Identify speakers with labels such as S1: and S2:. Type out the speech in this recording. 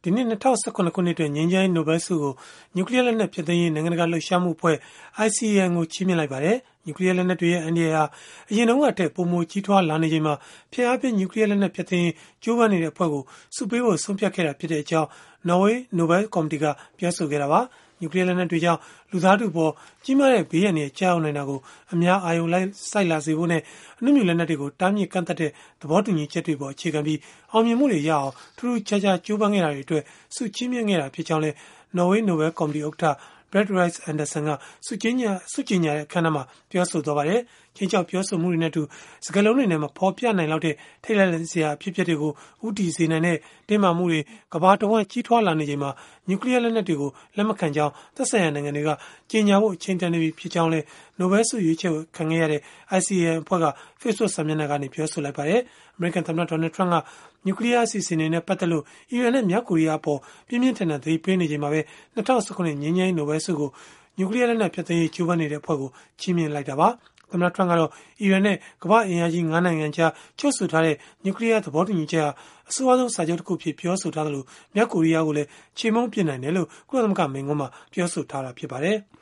S1: ဒီနှစ်2019ခုနှစ်အတွက်ငြိမ်းချမ်းရေးနိုဘယ်ဆုကိုနျူကလ িয়ার လက်နက်ဖျက်သိမ်းရေးနိုင်ငံတကာလှုပ်ရှားမှုအဖွဲ့ ICAN ကိုချီးမြှင့်လိုက်ပါတယ်။နျူကလ িয়ার လက်နက်တွေရဲ့အန္တရာယ်ဟာအရင်တုန်းကထက်ပိုမိုကြီးထွားလာနေချိန်မှာဖျက်အားပြင်းနျူကလ িয়ার လက်နက်ဖျက်သိမ်းရေးကြိုးပမ်းနေတဲ့အဖွဲ့ကိုဆုပေးဖို့ဆုံးဖြတ်ခဲ့တာဖြစ်ကြောင်းနော်ဝေးနိုဘယ်ကော်မတီကပြောဆိုခဲ့တာပါ။နျူကလ িয়ার လက်နက်တွေကြောင့်လူသားထုပေါ်ကြီးမားတဲ့ဘေးရန်တွေကြောက်နိုင်တာကိုအများအာရုံစိုက်လာစေဖို့နဲ့အနုမြူလက်နက်တွေကိုတားမြစ်ကန့်သတ်တဲ့သဘောတူညီချက်တွေပေါ်အခြေခံပြီးအောင်မြင်မှုတွေရအောင်ထူးထူးခြားခြားကြိုးပမ်းခဲ့တာတွေအတွက်ဆုချီးမြှင့်ခဲ့တာဖြစ်ကြောင်းလည်းနော်ဝေးနိုဘယ်ကော်မတီဥက္ကဋ္ဌ Berit Reiss-Andersen ကဆုကြေညာတဲ့အခမ်းအနားမှာပြောဆိုသွားပါတယ်။ချင်းချောက်ပြောဆိုမှုတွေနဲ့အတူစကားလုံးတွေနဲ့မဖော်ပြနိုင်လောက်တဲ့ထိတ်လန့်စရာအဖြစ်အပျက်တွေကိုဥတီစေနိုင်တဲ့တင်းမာမှုတွေကမ္ဘာတစ်ဝန်းကြီးထွားလာနေချိန်မှာနျူကလ িয়ার လက်နက်တွေကိုလက်မခံကြောင်းသက်ဆိုင်ရာနိုင်ငံတွေကကြေညာဖို့အချိန်တန်နေပြီဖြစ်ကြောင်းလည်းနိုဘယ်ဆုရွေးချယ်ခံခဲ့ရတဲ့ ICAN အဖွဲ့က Facebook စာမျက်နှာကနေပြောဆိုလိုက်ပါတယ်။ အမေရိကန်သမ္မတ Donald Trump ကနျူကလ িয়ার အစီအစဉ်တွေနဲ့ပတ်သက်လို့အီရန်နဲ့မြောက်ကိုရီးယားအပေါ်ပြင်းပြင်းထန်ထန်သတိပေးနေချိန်မှာပဲ2019ငြိမ်းချမ်းရေးနိုဘယ်ဆုကိုနျူကလ িয়ার လက်နက်ဖျက်သိမ်းရေးကြိုးပမ်းနေတဲ့အဖွဲ့ကိုချီးမြှင့်လိုက်တာပါ။သမ္မတ Trump ကတော့အီရန်နဲ့ကမ္ဘာ့အင်အားကြီး9နိုင်ငံကြားချုပ်ဆိုထားတဲ့နျူကလ িয়ার သဘောတူညီချက်ဟာအဆိုးအဆုံးစာချုပ်တစ်ခုဖြစ်ပြောဆိုထားသလိုမြောက်ကိုရီးယားကိုလည်းချေမှုန်းပစ်နိုင်တယ်လို့ကုလသမဂ္ဂမိန့်ခွန်းမှာပြောဆိုထားတာဖြစ်ပါတယ်။